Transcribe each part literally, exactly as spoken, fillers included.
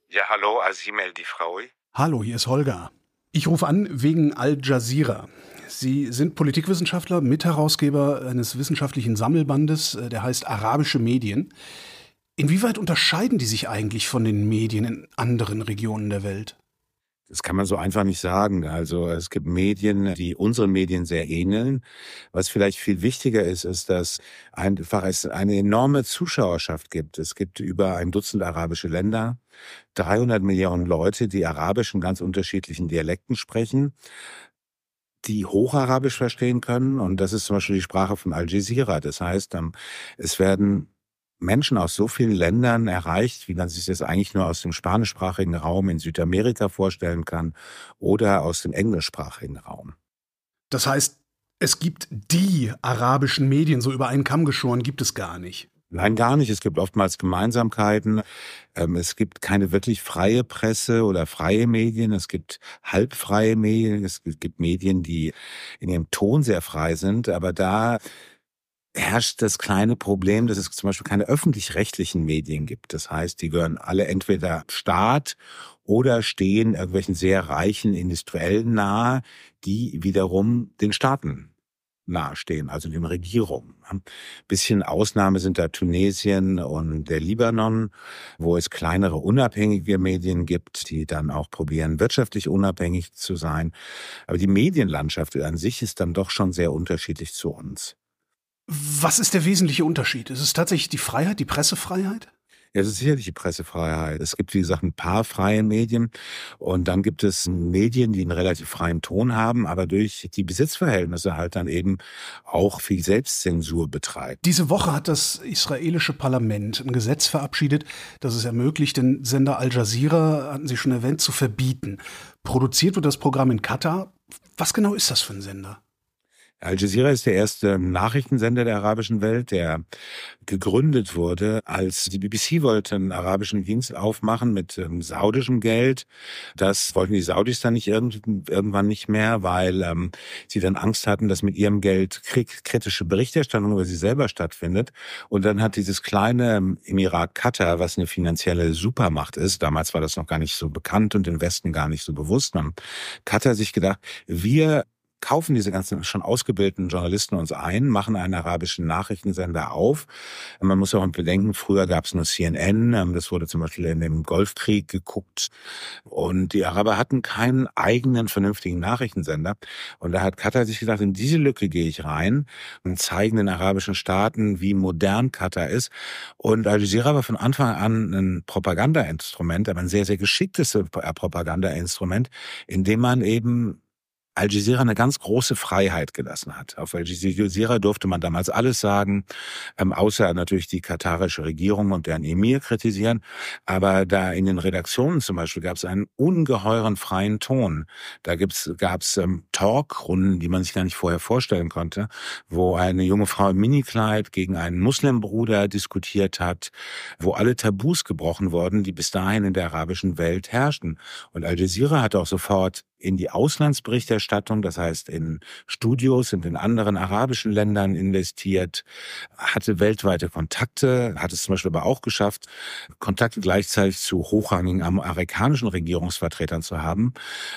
Ja, hallo, Azim El-Difraoui. Hallo, hier ist Holger. Ich rufe an wegen Al Jazeera. Sie sind Politikwissenschaftler, Mitherausgeber eines wissenschaftlichen Sammelbandes, äh, der heißt Arabische Medien. Inwieweit unterscheiden die sich eigentlich von den Medien in anderen Regionen der Welt? Das kann man so einfach nicht sagen. Also es gibt Medien, die unseren Medien sehr ähneln. Was vielleicht viel wichtiger ist, ist, dass einfach es eine enorme Zuschauerschaft gibt. Es gibt über ein Dutzend arabische Länder, dreihundert Millionen Leute, die Arabisch in ganz unterschiedlichen Dialekten sprechen, die Hocharabisch verstehen können. Und das ist zum Beispiel die Sprache von Al Jazeera. Das heißt, es werden Menschen aus so vielen Ländern erreicht, wie man sich das eigentlich nur aus dem spanischsprachigen Raum in Südamerika vorstellen kann oder aus dem englischsprachigen Raum. Das heißt, es gibt die arabischen Medien, so über einen Kamm geschoren, gibt es gar nicht. Nein, gar nicht. Es gibt oftmals Gemeinsamkeiten. Es gibt keine wirklich freie Presse oder freie Medien. Es gibt halbfreie Medien. Es gibt Medien, die in ihrem Ton sehr frei sind. Aber da herrscht das kleine Problem, dass es zum Beispiel keine öffentlich-rechtlichen Medien gibt. Das heißt, die gehören alle entweder Staat oder stehen irgendwelchen sehr reichen Industriellen nahe, die wiederum den Staaten nahestehen, also den Regierungen. Ein bisschen Ausnahme sind da Tunesien und der Libanon, wo es kleinere unabhängige Medien gibt, die dann auch probieren, wirtschaftlich unabhängig zu sein. Aber die Medienlandschaft an sich ist dann doch schon sehr unterschiedlich zu uns. Was ist der wesentliche Unterschied? Ist es tatsächlich die Freiheit, die Pressefreiheit? Ja, es ist sicherlich die Pressefreiheit. Es gibt, wie gesagt, ein paar freie Medien und dann gibt es Medien, die einen relativ freien Ton haben, aber durch die Besitzverhältnisse halt dann eben auch viel Selbstzensur betreiben. Diese Woche hat das israelische Parlament ein Gesetz verabschiedet, das es ermöglicht, den Sender Al Jazeera, hatten Sie schon erwähnt, zu verbieten. Produziert wird das Programm in Katar. Was genau ist das für ein Sender? Al Jazeera ist der erste Nachrichtensender der arabischen Welt, der gegründet wurde, als die B B C wollte einen arabischen Dienst aufmachen mit ähm, saudischem Geld. Das wollten die Saudis dann nicht irgend, irgendwann nicht mehr, weil ähm, sie dann Angst hatten, dass mit ihrem Geld krieg, kritische Berichterstattung über sie selber stattfindet. Und dann hat dieses kleine ähm, Emirat Katar, was eine finanzielle Supermacht ist, damals war das noch gar nicht so bekannt und im Westen gar nicht so bewusst, haben Katar sich gedacht, wir kaufen diese ganzen schon ausgebildeten Journalisten uns ein, machen einen arabischen Nachrichtensender auf. Man muss auch bedenken, früher gab es nur C N N, das wurde zum Beispiel in dem Golfkrieg geguckt. Und die Araber hatten keinen eigenen vernünftigen Nachrichtensender. Und da hat Katar sich gedacht, in diese Lücke gehe ich rein und zeige den arabischen Staaten, wie modern Katar ist. Und Al Jazeera war von Anfang an ein Propagandainstrument, aber ein sehr, sehr geschicktes Propagandainstrument, in dem man eben Al Jazeera eine ganz große Freiheit gelassen hat. Auf Al Jazeera durfte man damals alles sagen, ähm, außer natürlich die katarische Regierung und deren Emir kritisieren. Aber da in den Redaktionen zum Beispiel gab es einen ungeheuren freien Ton. Da gibt's, gab's ähm, Talkrunden, die man sich gar nicht vorher vorstellen konnte, wo eine junge Frau im Minikleid gegen einen Muslimbruder diskutiert hat, wo alle Tabus gebrochen wurden, die bis dahin in der arabischen Welt herrschten. Und Al Jazeera hat auch sofort in die Auslandsberichterstattung, das heißt in Studios und in anderen arabischen Ländern investiert, hatte weltweite Kontakte, hat es zum Beispiel aber auch geschafft, Kontakte gleichzeitig zu hochrangigen amerikanischen Regierungsvertretern zu haben.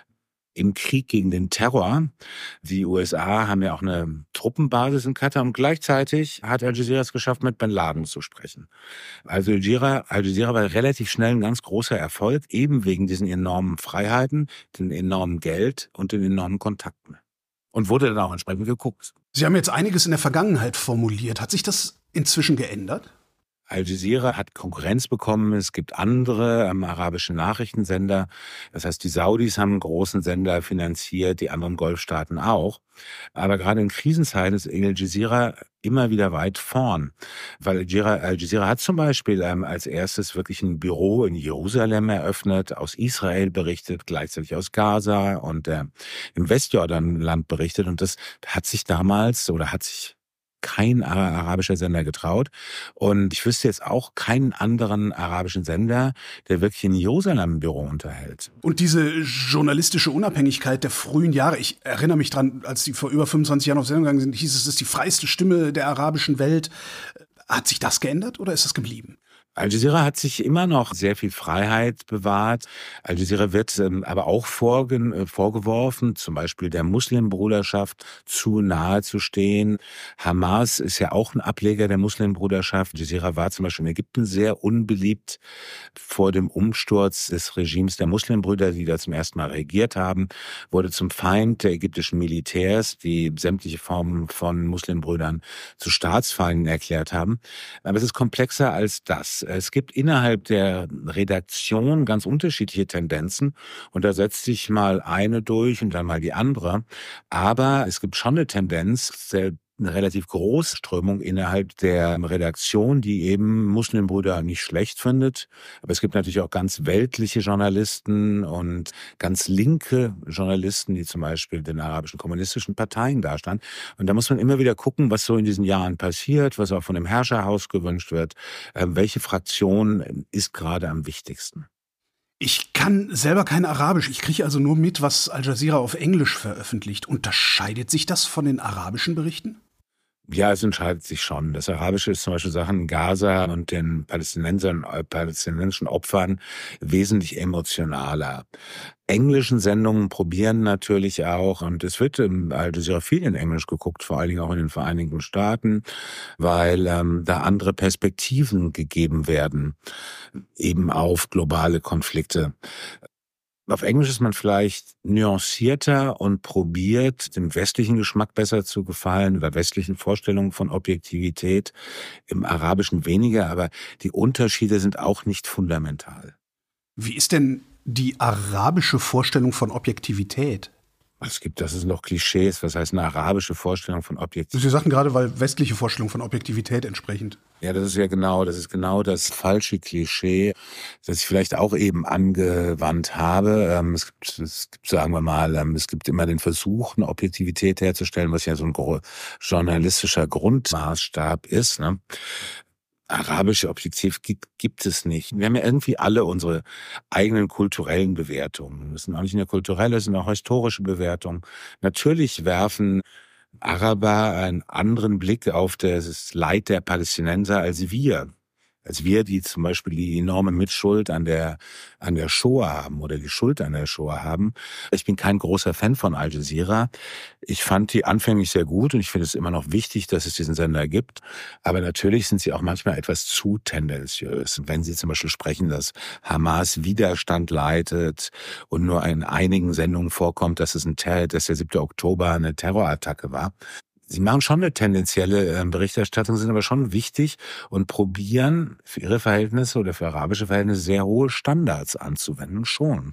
Im Krieg gegen den Terror. Die U S A haben ja auch eine Truppenbasis in Katar und gleichzeitig hat Al Jazeera es geschafft, mit Bin Laden zu sprechen. Also Al Jazeera, Al Jazeera war relativ schnell ein ganz großer Erfolg, eben wegen diesen enormen Freiheiten, den enormen Geld und den enormen Kontakten. Und wurde dann auch entsprechend geguckt. Sie haben jetzt einiges in der Vergangenheit formuliert. Hat sich das inzwischen geändert? Al Jazeera hat Konkurrenz bekommen. Es gibt andere ähm, arabische Nachrichtensender. Das heißt, die Saudis haben einen großen Sender finanziert, die anderen Golfstaaten auch. Aber gerade in Krisenzeiten ist Al Jazeera immer wieder weit vorn. Weil Al Jazeera, Al Jazeera hat zum Beispiel ähm, als erstes wirklich ein Büro in Jerusalem eröffnet, aus Israel berichtet, gleichzeitig aus Gaza und äh, im Westjordanland berichtet. Und das hat sich damals oder hat sich kein arabischer Sender getraut. Und ich wüsste jetzt auch keinen anderen arabischen Sender, der wirklich in Jerusalem ein Büro unterhält. Und diese journalistische Unabhängigkeit der frühen Jahre, ich erinnere mich dran, als die vor über fünfundzwanzig Jahren auf Sendung gegangen sind, hieß es, es ist die freiste Stimme der arabischen Welt. Hat sich das geändert oder ist das geblieben? Al Jazeera hat sich immer noch sehr viel Freiheit bewahrt. Al Jazeera wird ähm, aber auch vorge- äh, vorgeworfen, zum Beispiel der Muslimbruderschaft zu nahe zu stehen. Hamas ist ja auch ein Ableger der Muslimbruderschaft. Al Jazeera war zum Beispiel in Ägypten sehr unbeliebt vor dem Umsturz des Regimes der Muslimbrüder, die da zum ersten Mal regiert haben, wurde zum Feind der ägyptischen Militärs, die sämtliche Formen von Muslimbrüdern zu Staatsfeinden erklärt haben. Aber es ist komplexer als das. Es gibt innerhalb der Redaktion ganz unterschiedliche Tendenzen und da setzt sich mal eine durch und dann mal die andere. Aber es gibt schon eine Tendenz, eine relativ große Strömung innerhalb der Redaktion, die eben Muslimbrüder nicht schlecht findet. Aber es gibt natürlich auch ganz weltliche Journalisten und ganz linke Journalisten, die zum Beispiel den arabischen kommunistischen Parteien dastanden. Und da muss man immer wieder gucken, was so in diesen Jahren passiert, was auch von dem Herrscherhaus gewünscht wird. Welche Fraktion ist gerade am wichtigsten? Ich kann selber kein Arabisch. Ich kriege also nur mit, was Al Jazeera auf Englisch veröffentlicht. Unterscheidet sich das von den arabischen Berichten? Ja, es entscheidet sich schon. Das Arabische ist zum Beispiel Sachen in Gaza und den Palästinensern, äh, palästinensischen Opfern wesentlich emotionaler. Englischen Sendungen probieren natürlich auch, und es wird im Al Jazeera viel in Englisch geguckt, vor allen Dingen auch in den Vereinigten Staaten, weil ähm, da andere Perspektiven gegeben werden, eben auf globale Konflikte. Auf Englisch ist man vielleicht nuancierter und probiert, dem westlichen Geschmack besser zu gefallen oder westlichen Vorstellungen von Objektivität, im Arabischen weniger, aber die Unterschiede sind auch nicht fundamental. Wie ist denn die arabische Vorstellung von Objektivität? Es gibt, das ist noch Klischees, was heißt eine arabische Vorstellung von Objektivität? Sie sagten gerade, weil westliche Vorstellung von Objektivität entsprechend. Ja, das ist ja genau, das ist genau das falsche Klischee, das ich vielleicht auch eben angewandt habe. Es gibt, es gibt, sagen wir mal, es gibt immer den Versuch, eine Objektivität herzustellen, was ja so ein journalistischer Grundmaßstab ist, ne? Arabische Objektiv gibt, gibt es nicht. Wir haben ja irgendwie alle unsere eigenen kulturellen Bewertungen. Das sind auch nicht nur kulturelle, das sind auch historische Bewertungen. Natürlich werfen Araber einen anderen Blick auf das Leid der Palästinenser als wir. Als wir, die zum Beispiel die enorme Mitschuld an der, an der Shoah haben oder die Schuld an der Shoah haben. Ich bin kein großer Fan von Al Jazeera. Ich fand die anfänglich sehr gut und ich finde es immer noch wichtig, dass es diesen Sender gibt. Aber natürlich sind sie auch manchmal etwas zu tendenziös. Wenn sie zum Beispiel sprechen, dass Hamas Widerstand leitet und nur in einigen Sendungen vorkommt, dass es ein Ter- dass der siebte Oktober eine Terrorattacke war. Sie machen schon eine tendenzielle Berichterstattung, sind aber schon wichtig und probieren für ihre Verhältnisse oder für arabische Verhältnisse sehr hohe Standards anzuwenden, schon.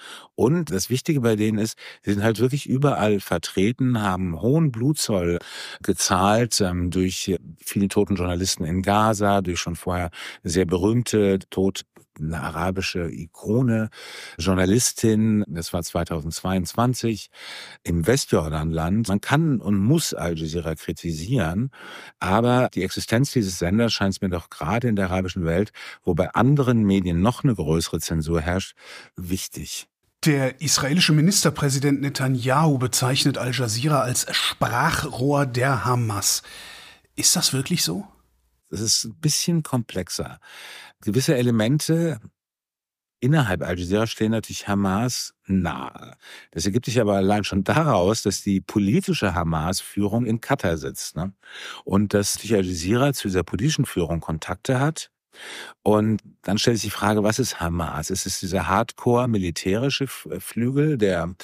Und das Wichtige bei denen ist, sie sind halt wirklich überall vertreten, haben hohen Blutzoll gezahlt ähm, durch viele toten Journalisten in Gaza, durch schon vorher eine sehr berühmte, tot eine arabische Ikone, Journalistin, das war zweitausendzweiundzwanzig, im Westjordanland. Man kann und muss Al Jazeera kritisieren, aber die Existenz dieses Senders scheint mir doch gerade in der arabischen Welt, wo bei anderen Medien noch eine größere Zensur herrscht, wichtig. Der israelische Ministerpräsident Netanyahu bezeichnet Al Jazeera als Sprachrohr der Hamas. Ist das wirklich so? Das ist ein bisschen komplexer. Gewisse Elemente innerhalb Al Jazeera stehen natürlich Hamas nahe. Das ergibt sich aber allein schon daraus, dass die politische Hamas-Führung in Katar sitzt, ne? Und dass die Al Jazeera zu dieser politischen Führung Kontakte hat. Und dann stellt sich die Frage, was ist Hamas? Ist es dieser Hardcore-militärische Flügel, der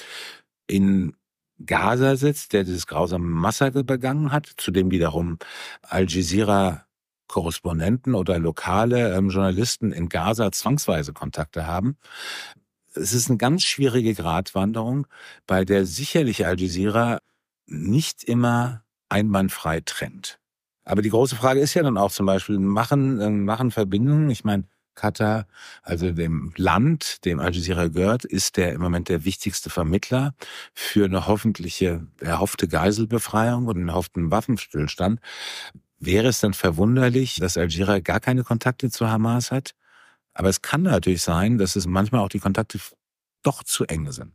in Gaza sitzt, der dieses grausame Massaker begangen hat, zu dem wiederum Al Jazeera Korrespondenten oder lokale ähm, Journalisten in Gaza zwangsweise Kontakte haben? Es ist eine ganz schwierige Gratwanderung, bei der sicherlich Al Jazeera nicht immer einwandfrei trennt. Aber die große Frage ist ja dann auch zum Beispiel, machen, äh, machen Verbindungen, ich meine, Katar, also dem Land, dem Al Jazeera gehört, ist der im Moment der wichtigste Vermittler für eine hoffentliche, erhoffte Geiselbefreiung und einen erhofften Waffenstillstand. Wäre es dann verwunderlich, dass Al Jazeera gar keine Kontakte zu Hamas hat? Aber es kann natürlich sein, dass es manchmal auch die Kontakte doch zu eng sind.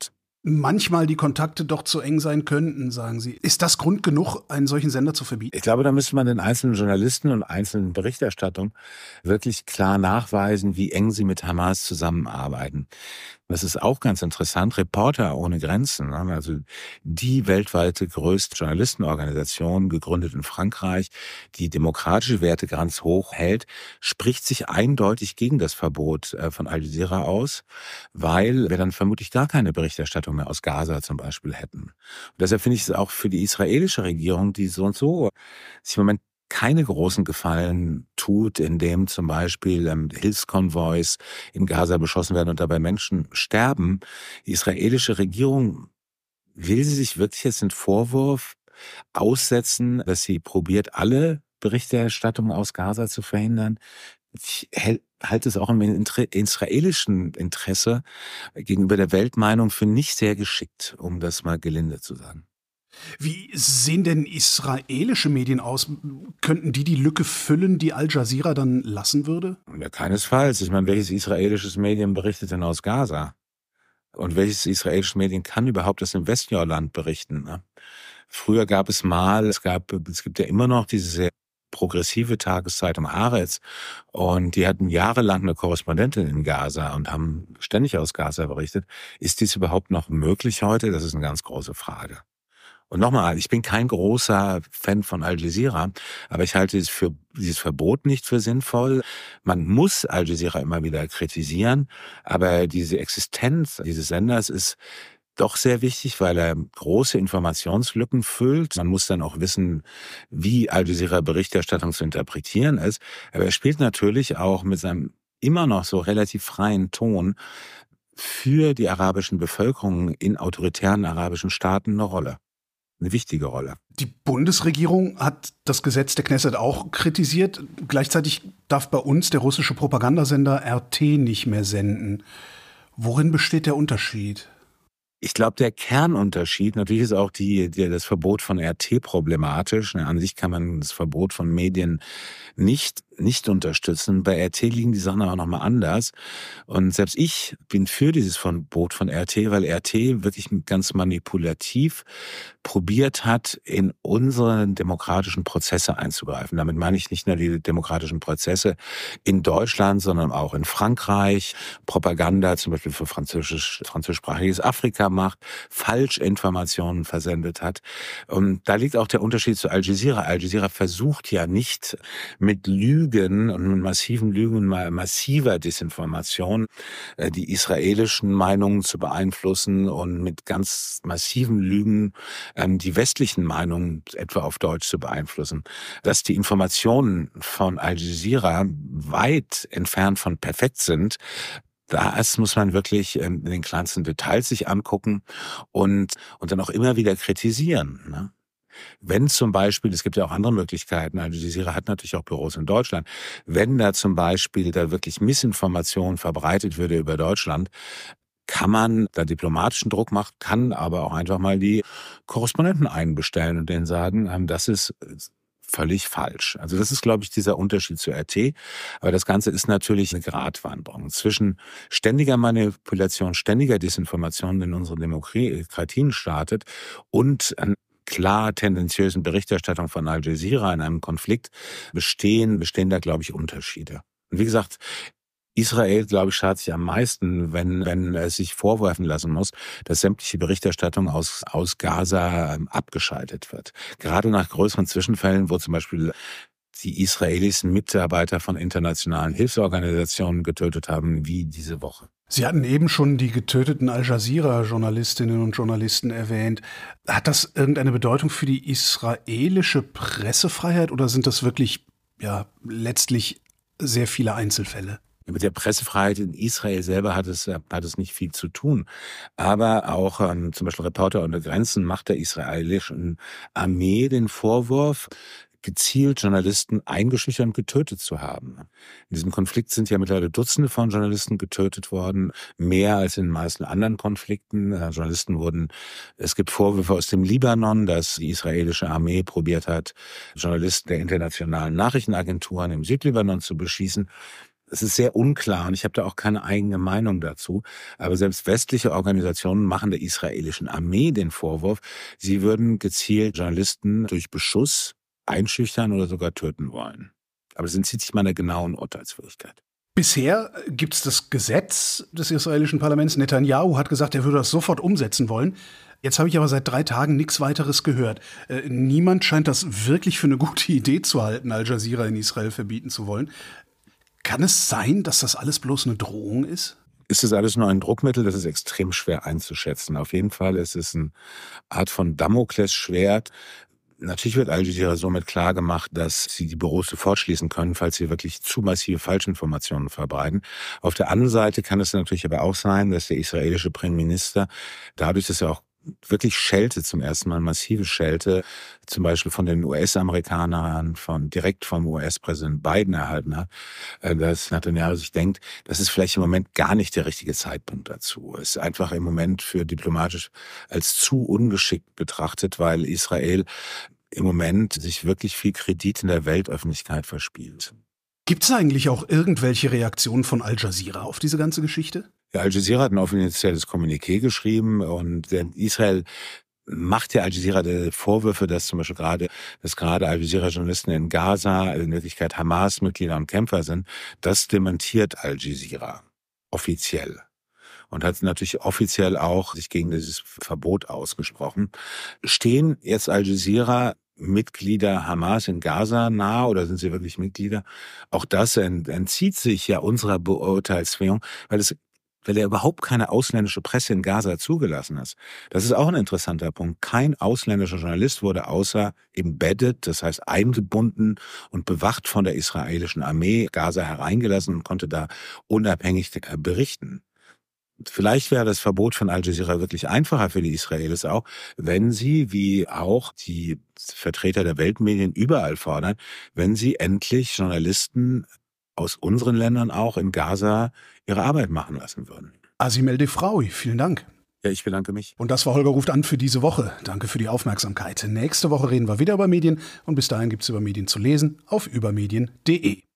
manchmal die Kontakte doch zu eng sein könnten, sagen Sie. Ist das Grund genug, einen solchen Sender zu verbieten? Ich glaube, da müsste man den einzelnen Journalisten und einzelnen Berichterstattungen wirklich klar nachweisen, wie eng sie mit Hamas zusammenarbeiten. Das ist auch ganz interessant. Reporter ohne Grenzen, also die weltweite größte Journalistenorganisation, gegründet in Frankreich, die demokratische Werte ganz hoch hält, spricht sich eindeutig gegen das Verbot von Al Jazeera aus, weil wir dann vermutlich gar keine Berichterstattung mehr aus Gaza zum Beispiel hätten. Und deshalb finde ich es auch für die israelische Regierung, die so und so sich im Moment keine großen Gefallen tut, indem zum Beispiel ähm, Hilfskonvois in Gaza beschossen werden und dabei Menschen sterben. Die israelische Regierung, will sie sich wirklich jetzt den Vorwurf aussetzen, dass sie probiert, alle Berichterstattungen aus Gaza zu verhindern? Ich halte es auch im israelischen Interesse gegenüber der Weltmeinung für nicht sehr geschickt, um das mal gelinde zu sagen. Wie sehen denn israelische Medien aus? Könnten die die Lücke füllen, die Al Jazeera dann lassen würde? Ja, keinesfalls. Ich meine, welches israelisches Medium berichtet denn aus Gaza? Und welches israelische Medien kann überhaupt aus dem Westjordan berichten? Ne? Früher gab es mal, es gab, es gibt ja immer noch diese sehr progressive Tageszeitung Haaretz, und die hatten jahrelang eine Korrespondentin in Gaza und haben ständig aus Gaza berichtet. Ist dies überhaupt noch möglich heute? Das ist eine ganz große Frage. Und nochmal, ich bin kein großer Fan von Al Jazeera, aber ich halte es für dieses Verbot nicht für sinnvoll. Man muss Al Jazeera immer wieder kritisieren, aber diese Existenz dieses Senders ist doch sehr wichtig, weil er große Informationslücken füllt. Man muss dann auch wissen, wie Al Jazeera Berichterstattung zu interpretieren ist. Aber er spielt natürlich auch mit seinem immer noch so relativ freien Ton für die arabischen Bevölkerungen in autoritären arabischen Staaten eine Rolle. Eine wichtige Rolle. Die Bundesregierung hat das Gesetz der Knesset auch kritisiert. Gleichzeitig darf bei uns der russische Propagandasender R T nicht mehr senden. Worin besteht der Unterschied? Ich glaube, der Kernunterschied, natürlich ist auch die, die, das Verbot von R T problematisch. An sich kann man das Verbot von Medien nicht, nicht unterstützen. Bei R T liegen die Sachen aber nochmal anders. Und selbst ich bin für dieses Verbot von R T, weil R T wirklich ganz manipulativ probiert hat, in unsere demokratischen Prozesse einzugreifen. Damit meine ich nicht nur die demokratischen Prozesse in Deutschland, sondern auch in Frankreich. Propaganda zum Beispiel für französisch, französischsprachiges Afrika macht, Falschinformationen versendet hat. Und da liegt auch der Unterschied zu Al Jazeera. Al Jazeera versucht ja nicht mit Lügen und mit massiven Lügen und massiver Desinformation die israelischen Meinungen zu beeinflussen und mit ganz massiven Lügen die westlichen Meinungen etwa auf Deutsch zu beeinflussen. Dass die Informationen von Al Jazeera weit entfernt von perfekt sind, das muss man wirklich in den kleinsten Details sich angucken und, und dann auch immer wieder kritisieren, ne? Wenn zum Beispiel, es gibt ja auch andere Möglichkeiten, Al Jazeera hat natürlich auch Büros in Deutschland, wenn da zum Beispiel da wirklich Missinformation verbreitet würde über Deutschland, kann man da diplomatischen Druck machen, kann aber auch einfach mal die Korrespondenten einbestellen und denen sagen, das ist völlig falsch. Also das ist, glaube ich, dieser Unterschied zu R T. Aber das Ganze ist natürlich eine Gratwanderung zwischen ständiger Manipulation, ständiger Desinformation in unseren Demokratien startet und an klar tendenziösen Berichterstattung von Al Jazeera in einem Konflikt bestehen, bestehen da, glaube ich, Unterschiede. Und wie gesagt, Israel, glaube ich, schadet sich am meisten, wenn, wenn es sich vorwerfen lassen muss, dass sämtliche Berichterstattung aus, aus Gaza ähm, abgeschaltet wird. Gerade nach größeren Zwischenfällen, wo zum Beispiel die Israelis Mitarbeiter von internationalen Hilfsorganisationen getötet haben, wie diese Woche. Sie hatten eben schon die getöteten Al Jazeera-Journalistinnen und Journalisten erwähnt. Hat das irgendeine Bedeutung für die israelische Pressefreiheit oder sind das wirklich, ja, letztlich sehr viele Einzelfälle? Mit der Pressefreiheit in Israel selber hat es, hat es nicht viel zu tun. Aber auch ähm, zum Beispiel Reporter ohne Grenzen macht der israelischen Armee den Vorwurf, gezielt Journalisten eingeschüchtert und getötet zu haben. In diesem Konflikt sind ja mittlerweile Dutzende von Journalisten getötet worden, mehr als in den meisten anderen Konflikten. Äh, Journalisten wurden, es gibt Vorwürfe aus dem Libanon, dass die israelische Armee probiert hat, Journalisten der internationalen Nachrichtenagenturen im Südlibanon zu beschießen. Es ist sehr unklar und ich habe da auch keine eigene Meinung dazu. Aber selbst westliche Organisationen machen der israelischen Armee den Vorwurf, sie würden gezielt Journalisten durch Beschuss einschüchtern oder sogar töten wollen. Aber das entzieht sich meiner genauen Urteilsfähigkeit. Bisher gibt es das Gesetz des israelischen Parlaments. Netanyahu hat gesagt, er würde das sofort umsetzen wollen. Jetzt habe ich aber seit drei Tagen nichts weiteres gehört. Äh, niemand scheint das wirklich für eine gute Idee zu halten, Al Jazeera in Israel verbieten zu wollen. Kann es sein, dass das alles bloß eine Drohung ist? Ist das alles nur ein Druckmittel? Das ist extrem schwer einzuschätzen. Auf jeden Fall ist es eine Art von Damoklesschwert. Natürlich wird Al Jazeera somit klar gemacht, dass sie die Büros sofort schließen können, falls sie wirklich zu massive Falschinformationen verbreiten. Auf der anderen Seite kann es natürlich aber auch sein, dass der israelische Premierminister, dadurch, dass er auch wirklich Schelte zum ersten Mal, massive Schelte, zum Beispiel von den U S-Amerikanern, von direkt vom U S-Präsident Biden erhalten hat, dass Netanyahu sich denkt, das ist vielleicht im Moment gar nicht der richtige Zeitpunkt dazu. Es ist einfach im Moment für diplomatisch als zu ungeschickt betrachtet, weil Israel im Moment sich wirklich viel Kredit in der Weltöffentlichkeit verspielt. Gibt es eigentlich auch irgendwelche Reaktionen von Al Jazeera auf diese ganze Geschichte? Ja, Al Jazeera hat ein offizielles Kommuniqué geschrieben und Israel macht ja Al Jazeera die Vorwürfe, dass zum Beispiel gerade, dass gerade Al Jazeera-Journalisten in Gaza in Wirklichkeit Hamas-Mitglieder und Kämpfer sind. Das dementiert Al Jazeera offiziell und hat natürlich offiziell auch sich gegen dieses Verbot ausgesprochen. Stehen jetzt Al Jazeera Mitglieder Hamas in Gaza nahe oder sind sie wirklich Mitglieder? Auch das entzieht sich ja unserer Beurteilsfähigkeit, weil es weil er überhaupt keine ausländische Presse in Gaza zugelassen hat. Das ist auch ein interessanter Punkt. Kein ausländischer Journalist wurde außer embedded, das heißt eingebunden und bewacht von der israelischen Armee Gaza hereingelassen und konnte da unabhängig berichten. Vielleicht wäre das Verbot von Al Jazeera wirklich einfacher für die Israelis auch, wenn sie, wie auch die Vertreter der Weltmedien überall fordern, wenn sie endlich Journalisten aus unseren Ländern auch in Gaza ihre Arbeit machen lassen würden. Asim El-Defraoui, vielen Dank. Ja, ich bedanke mich. Und das war Holger ruft an für diese Woche. Danke für die Aufmerksamkeit. Nächste Woche reden wir wieder über Medien und bis dahin gibt es über Medien zu lesen auf übermedien punkt de.